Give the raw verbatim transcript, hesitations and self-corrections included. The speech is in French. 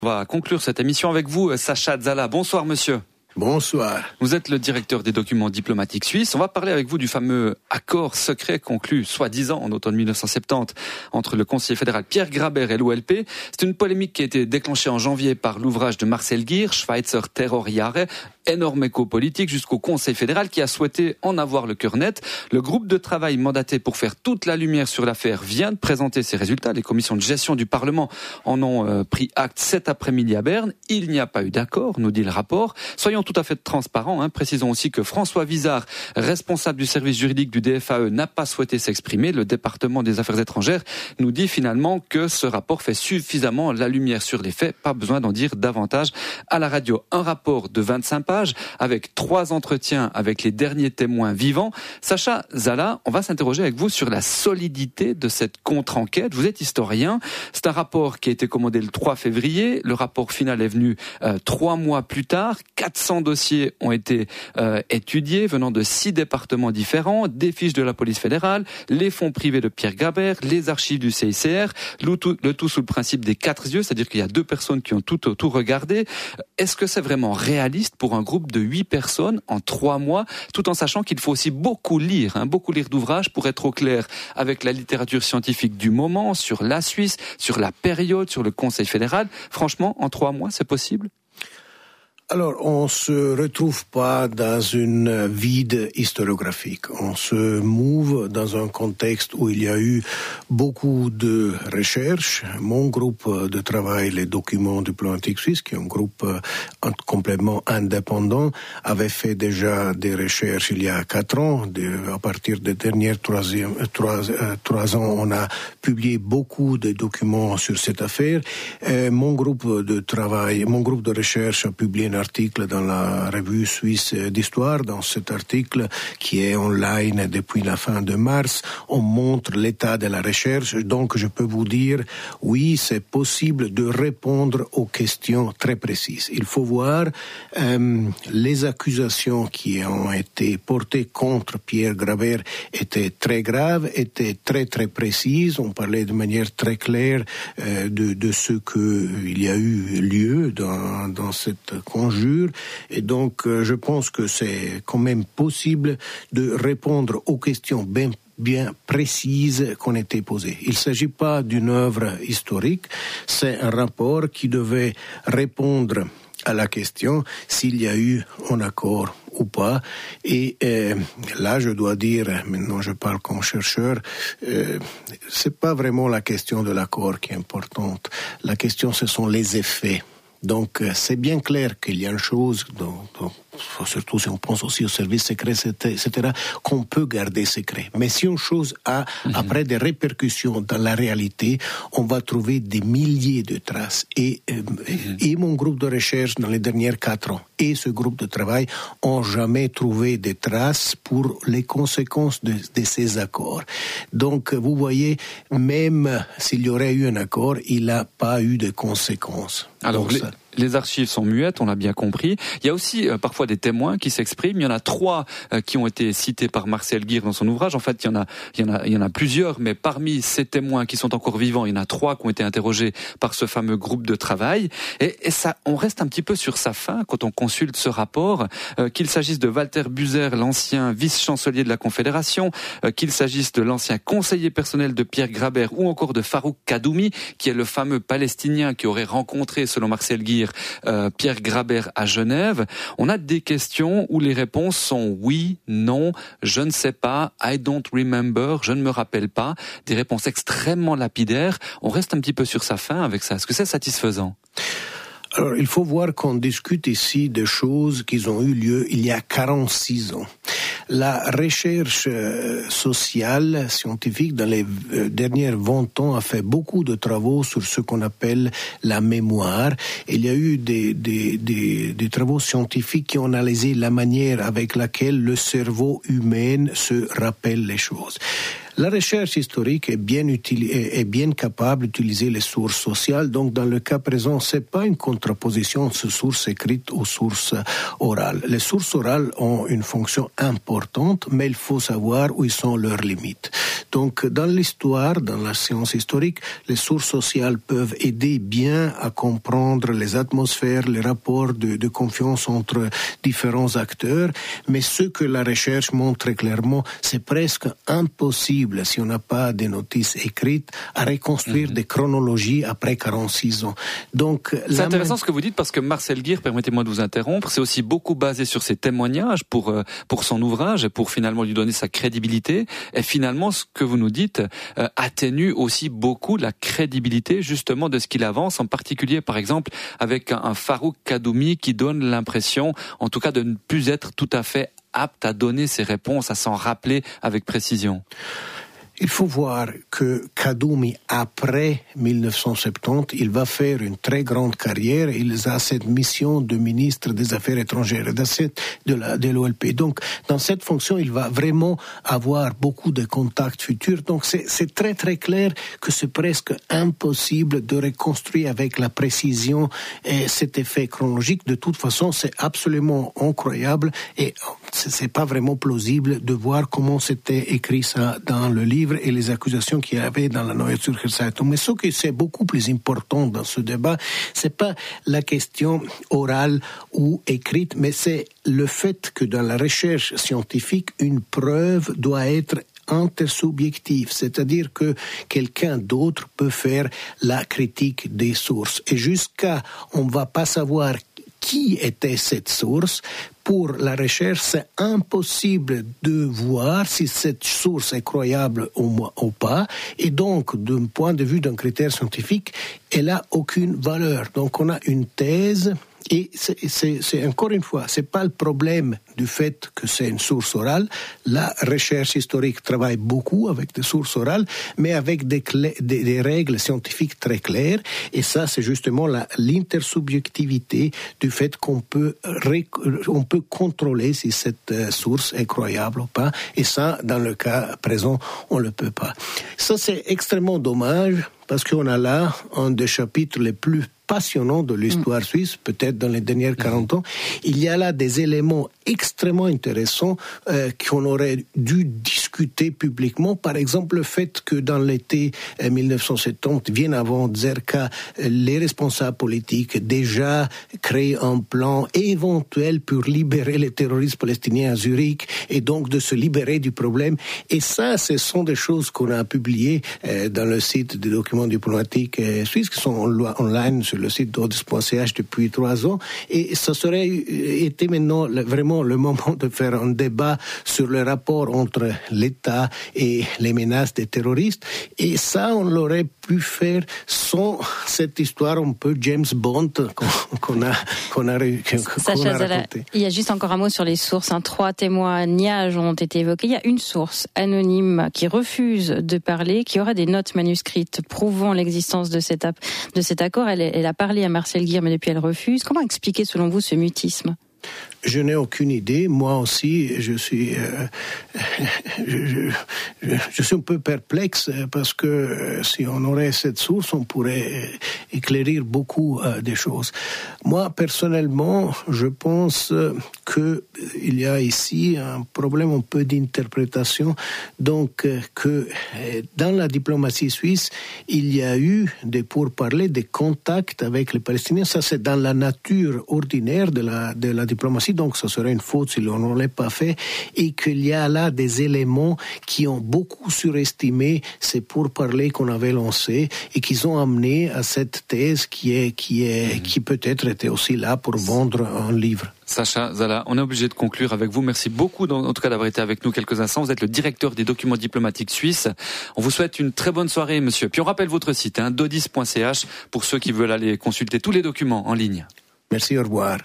On va conclure cette émission avec vous, Sacha Zala. Bonsoir, monsieur. Bonsoir. Vous êtes le directeur des documents diplomatiques suisses. On va parler avec vous du fameux accord secret conclu, soi-disant, en automne mille neuf cent soixante-dix, entre le conseiller fédéral Pierre Grabert et l'O L P. C'est une polémique qui a été déclenchée en janvier par l'ouvrage de Marcel Ghier, Schweizer Terrorjahre, énorme écho politique jusqu'au Conseil fédéral qui a souhaité en avoir le cœur net. Le groupe de travail mandaté pour faire toute la lumière sur l'affaire vient de présenter ses résultats. Les commissions de gestion du Parlement en ont euh, pris acte cet après-midi à Berne. Il n'y a pas eu d'accord, nous dit le rapport. Soyons tout à fait transparents. Hein. Précisons aussi que François Vizard, responsable du service juridique du D F A E, n'a pas souhaité s'exprimer. Le département des affaires étrangères nous dit finalement que ce rapport fait suffisamment la lumière sur les faits. Pas besoin d'en dire davantage à la radio. Un rapport de vingt-cinq pages avec trois entretiens avec les derniers témoins vivants. Sacha Zala, on va s'interroger avec vous sur la solidité de cette contre-enquête. Vous êtes historien. C'est un rapport qui a été commandé le trois février. Le rapport final est venu euh, trois mois plus tard. quatre cents dossiers ont été euh, étudiés venant de six départements différents, des fiches de la police fédérale, les fonds privés de Pierre Grabert, les archives du C I C R, le tout, le tout sous le principe des quatre yeux, c'est-à-dire qu'il y a deux personnes qui ont tout, tout regardé. Est-ce que c'est vraiment réaliste pour un groupe de huit personnes en trois mois, tout en sachant qu'il faut aussi beaucoup lire, hein, beaucoup lire d'ouvrages pour être au clair avec la littérature scientifique du moment, sur la Suisse, sur la période, sur le Conseil fédéral. Franchement, en trois mois, c'est possible ? Alors, on se retrouve pas dans une vide historiographique. On se mouve dans un contexte où il y a eu beaucoup de recherches. Mon groupe de travail, les documents diplomatiques suisses, qui est un groupe complètement indépendant, avait fait déjà des recherches il y a quatre ans. À partir des dernières trois, trois, trois ans, on a publié beaucoup de documents sur cette affaire. Et mon groupe de travail, mon groupe de recherche a publié un article dans la revue suisse d'histoire. Dans cet article, qui est en ligne depuis la fin de mars, on montre l'état de la recherche. Donc, je peux vous dire, oui, c'est possible de répondre aux questions très précises. Il faut voir euh, les accusations qui ont été portées contre Pierre Grabert étaient très graves, étaient très très précises. On parlait de manière très claire euh, de, de ce qu'il y a eu lieu dans, dans cette conjure. Et donc, euh, je pense que c'est quand même possible de répondre aux questions bien bien précises qu'on était posées. Il ne s'agit pas d'une œuvre historique, c'est un rapport qui devait répondre à la question s'il y a eu un accord ou pas. Et euh, là, je dois dire, maintenant je parle comme chercheur, euh, c'est pas vraiment la question de l'accord qui est importante. La question, ce sont les effets. Donc, c'est bien clair qu'il y a une chose, dont, dont, surtout si on pense aussi aux services secrets, et cetera, qu'on peut garder secret. Mais si une chose a, mmh. après des répercussions dans la réalité, on va trouver des milliers de traces. Et, euh, mmh. et mon groupe de recherche, dans les dernières quatre ans, et ce groupe de travail, ont jamais trouvé des traces pour les conséquences de, de ces accords. Donc, vous voyez, même s'il y aurait eu un accord, il n'a pas eu de conséquences. Alors, Donc, les, les archives sont muettes, on l'a bien compris. Il y a aussi euh, parfois des témoins qui s'expriment. Il y en a trois euh, qui ont été cités par Marcel Ghier dans son ouvrage. En fait, il y en a, il y en a, il y en a plusieurs, mais parmi ces témoins qui sont encore vivants, il y en a trois qui ont été interrogés par ce fameux groupe de travail. Et, et ça, on reste un petit peu sur sa faim quand on consulte ce rapport, euh, qu'il s'agisse de Walter Buser, l'ancien vice-chancelier de la Confédération, euh, qu'il s'agisse de l'ancien conseiller personnel de Pierre Grabert ou encore de Farouk Kaddoumi, qui est le fameux Palestinien qui aurait rencontré, selon Marcel Ghier, euh, Pierre Grabert à Genève. On a des questions où les réponses sont oui, non, je ne sais pas, I don't remember, je ne me rappelle pas. Des réponses extrêmement lapidaires. On reste un petit peu sur sa faim avec ça. Est-ce que c'est satisfaisant ? Alors, il faut voir qu'on discute ici de choses qui ont eu lieu il y a quarante-six ans. La recherche sociale, scientifique, dans les dernières vingt ans, a fait beaucoup de travaux sur ce qu'on appelle la mémoire. Il y a eu des, des, des, des travaux scientifiques qui ont analysé la manière avec laquelle le cerveau humain se rappelle les choses. La recherche historique est bien utile, est, est bien capable d'utiliser les sources sociales. Donc, dans le cas présent, c'est pas une contraposition entre sources écrites aux sources orales. Les sources orales ont une fonction importante, mais il faut savoir où sont leurs limites. Donc, dans l'histoire, dans la science historique, les sources sociales peuvent aider bien à comprendre les atmosphères, les rapports de, de confiance entre différents acteurs, mais ce que la recherche montre très clairement, c'est presque impossible, si on n'a pas des notices écrites, à reconstruire mmh. des chronologies après quarante-six ans. Donc, c'est intéressant ce que vous dites, parce que Marcel Guir, permettez-moi de vous interrompre, c'est aussi beaucoup basé sur ses témoignages pour, euh, pour son ouvrage et pour finalement lui donner sa crédibilité. Et finalement, ce que vous nous dites euh, atténue aussi beaucoup la crédibilité justement de ce qu'il avance, en particulier par exemple avec un, un Farouk Kaddoumi qui donne l'impression, en tout cas, de ne plus être tout à fait apte à donner ses réponses, à s'en rappeler avec précision. Il faut voir que Kaddoumi, après mille neuf cent soixante-dix, il va faire une très grande carrière. Il a cette mission de ministre des Affaires étrangères de, la, de l'O L P. Donc, dans cette fonction, il va vraiment avoir beaucoup de contacts futurs. Donc, c'est, c'est très, très clair que c'est presque impossible de reconstruire avec la précision et cet effet chronologique. De toute façon, c'est absolument incroyable et c'est, c'est pas vraiment plausible de voir comment c'était écrit ça dans le livre et les accusations qu'il y avait dans la Neue Zürcher Zeitung. Mais ce qui est beaucoup plus important dans ce débat, c'est pas la question orale ou écrite, mais c'est le fait que dans la recherche scientifique, une preuve doit être intersubjective, c'est-à-dire que quelqu'un d'autre peut faire la critique des sources. Et jusqu'à, on ne va pas savoir qui était cette source. Pour la recherche, c'est impossible de voir si cette source est croyable ou, ou pas. Et donc, d'un point de vue d'un critère scientifique, elle n'a aucune valeur. Donc, on a une thèse. Et c'est, c'est, c'est encore une fois, c'est pas le problème du fait que c'est une source orale. La recherche historique travaille beaucoup avec des sources orales, mais avec des, clés, des, des règles scientifiques très claires. Et ça, c'est justement la, l'intersubjectivité du fait qu'on peut, on peut contrôler si cette source est croyable ou pas. Et ça, dans le cas présent, on le peut pas. Ça, c'est extrêmement dommage parce qu'on a là un des chapitres les plus passionnant de l'histoire suisse, peut-être dans les dernières quarante ans. Il y a là des éléments extrêmement intéressants euh, qu'on aurait dû discuter publiquement. Par exemple, le fait que dans l'été euh, mille neuf cent soixante-dix, bien avant Zerka, euh, les responsables politiques déjà créé un plan éventuel pour libérer les terroristes palestiniens à Zurich et donc de se libérer du problème. Et ça, ce sont des choses qu'on a publiées euh, dans le site des documents diplomatiques euh, suisses qui sont en, online sur le site d'Odis point c h depuis trois ans, et ça serait été maintenant vraiment le moment de faire un débat sur le rapport entre l'État et les menaces des terroristes, et ça on l'aurait pu faire sans cette histoire un peu James Bond qu'on, qu'on a qu'on a, qu'on Sacha a raconté. Il y a juste encore un mot sur les sources. Hein. Trois témoignages ont été évoqués. Il y a une source anonyme qui refuse de parler, qui aurait des notes manuscrites prouvant l'existence de cet, de cet accord. Elle, elle a parlé à Marcel Guir, mais depuis elle refuse. Comment expliquer selon vous ce mutisme ? Je n'ai aucune idée. Moi aussi, je suis, euh, je, je, je, je suis un peu perplexe parce que euh, si on aurait cette source, on pourrait éclairer beaucoup euh, des choses. Moi, personnellement, je pense que il y a ici un problème un peu d'interprétation. Donc, euh, que euh, dans la diplomatie suisse, il y a eu des pourparlers, des contacts avec les Palestiniens. Ça, c'est dans la nature ordinaire de la de la diplomatie. Donc ça serait une faute si l'on ne l'ait pas fait, et qu'il y a là des éléments qui ont beaucoup surestimé ces pourparlers qu'on avait lancés et qui ont amené à cette thèse qui est qui est mmh. qui peut-être était aussi là pour vendre un livre. Sacha Zala, on est obligé de conclure avec vous. Merci beaucoup, en tout cas, d'avoir été avec nous quelques instants. Vous êtes le directeur des documents diplomatiques suisses. On vous souhaite une très bonne soirée, monsieur. Puis on rappelle votre site, hein, dodis point c h, pour ceux qui veulent aller consulter tous les documents en ligne. Merci, au revoir.